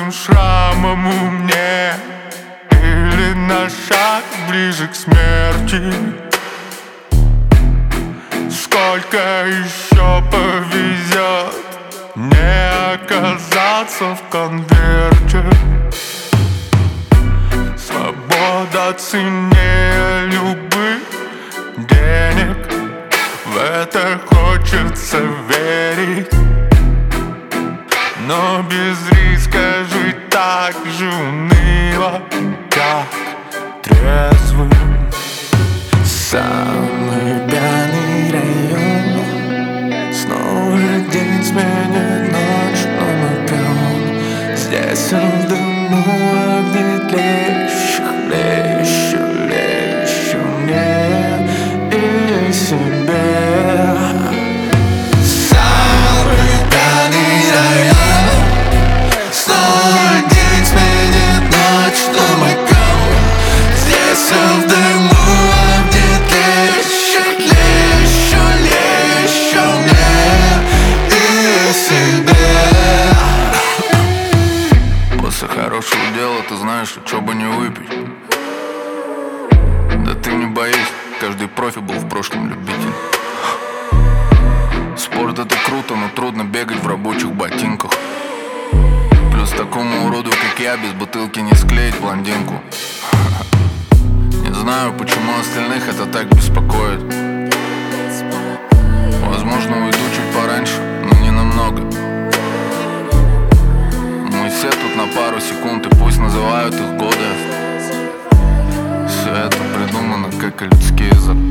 каждым шрамом умнее, или на шаг ближе к смерти. Сколько еще повезет не оказаться в конверте. Свобода ценнее любых денег, в это хочется верить. Но без риска жить так же уныло, как трезвым. Самый пьяный район, снова день сменит ночь, но мы пьем. Здесь в дыму огни тлеющих, лещу мне и себе. Самый пьяный район, снова день сменит ночь, но мы пьем. Здесь в дыму хорошего дела, ты знаешь, чё бы не выпить. Да ты не боись, каждый профи был в прошлом любитель. Спорт это круто, но трудно бегать в рабочих ботинках. Плюс такому уроду, как я, без бутылки не склеить блондинку. Не знаю, почему остальных это так беспокоит. Возможно, уйду чуть пораньше, но не намного. Все тут на пару секунд, и пусть называют их годы. Все это придумано, как и людские законы.